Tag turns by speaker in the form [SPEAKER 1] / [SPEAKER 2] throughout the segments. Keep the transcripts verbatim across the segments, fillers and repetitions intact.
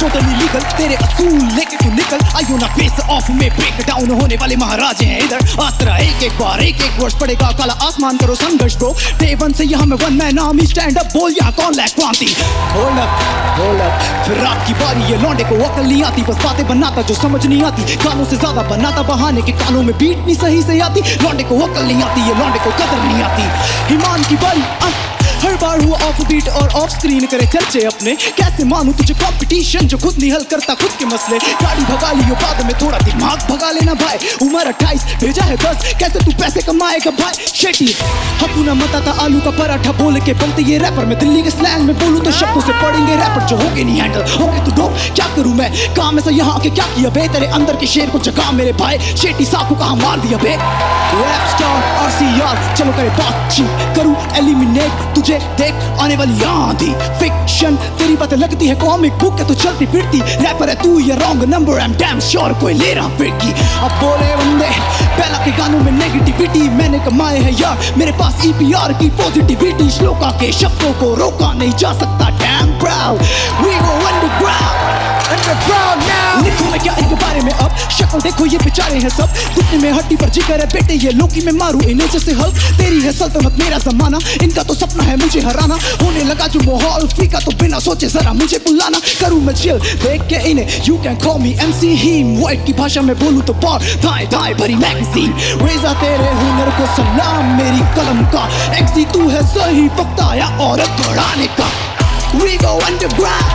[SPEAKER 1] Totally legal, तेरे असूल लेके तू निकल। आयो ना फेस ऑफ में ब्रेक डाउन होने वाले महाराजे हैं इधर। आस्त्रा एक एक बार एक एक वर्ष पड़ेगा काला आसमान, करो संघर्ष ब्रो। डे वन से यहाँ में one man army, stand up बोल यहाँ कौन लाए क्रांति। होल्ड अप होल्ड अप, फिर रात की बारी, ये लौंडे को अकल नहीं आती, बस बातें बनाता जो समझ नहीं आती। गानों से ज्यादा बनाता बहाने के, कानों में बीट नहीं सही से आती। लौंडे को अकल नहीं आती, ये लौंडे को कदर नहीं आती। ईमान की बारी आ, हर बार हुआ ऑफ बीट और ऑफ स्क्रीन करे चर्चे अपने। कैसे मानूं तुझे कंपटीशन जो खुद नहीं हल करता खुद के मसले। गाड़ी भगा लियो बाद में, थोड़ा दिमाग भगा लेना भाई। उम्र अट्ठाईस भेजा है दस, कैसे तू पैसे कमाएगा भाई। शेटी हकू ना मता था आलू का पराठा बोल के बनते ये रैपर। मैं दिल्ली के स्लैंग में बोलूं तो शब्दों से पढ़ेंगे रैपर जो होगे नहीं हैंडल। होगे तू डोप, क्या करूं मैं काम ऐसा यहाँ आके क्या किया बे। तेरे अंदर के शेर को जगा मेरे भाई, शेटी साकू कहाँ मार दिया बे। रैप स्टार आरसीआर चलो करे बातचीत, करूं एलिमिनेट तुझे देख आने वाली आंधी। फिक्शन तेरी बातें लगती है कॉमिक बुक है तो चलती फिरती। रैपर है तू ये wrong number, I am damn sure कोई ले रहा फिरकी। अब बोले बंदे पहला के गानों में नेगेटिविटी मैंने कमाए है यार, मेरे पास ईपीआर की पॉजिटिविटी। श्लोका के शब्दों को रोका नहीं जा सकता, damn proud we go underground underground now. लिखूं मैं क्या इनके बारे में अब, शक्ल देखो ये बेचारे हैं सब। घुटने में हड्डी पर जिगर है बेटे, ये लोकी में मारूं इन्हें जैसे हल। तेरी है सल्तनत मेरा जमाना, इनका तो सपना है मुझे हराना। होने लगा जो माहौल फीका तो बिना सोचे जरा मुझे बुलाना। करूं मैं चिल देख के इन्हें, you can call me MC Heem. White की भाषा में बोलूं तो बार दाएं दाएं भरी मैगजीन। रेजा तेरे हुनर को सलाम मेरी कलम का, एक्सी तू है सही वक्त आया और बढ़ाने का। We go underground,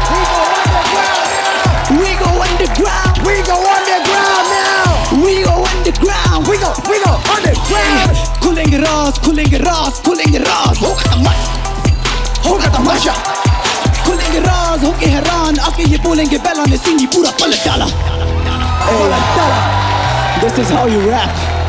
[SPEAKER 1] we go underground,
[SPEAKER 2] We go underground now.
[SPEAKER 1] we go underground,
[SPEAKER 2] We go, we go underground.
[SPEAKER 1] खुलेंगे राज खुलेंगे राज खुलेंगे राज, होगा तमाशा होगा तमाशा। खुलेंगे राज होके हैरान आके ये बोलेंगे बेला ने सीनी पूरा पलट डाला पलट डाला। This is how you rap.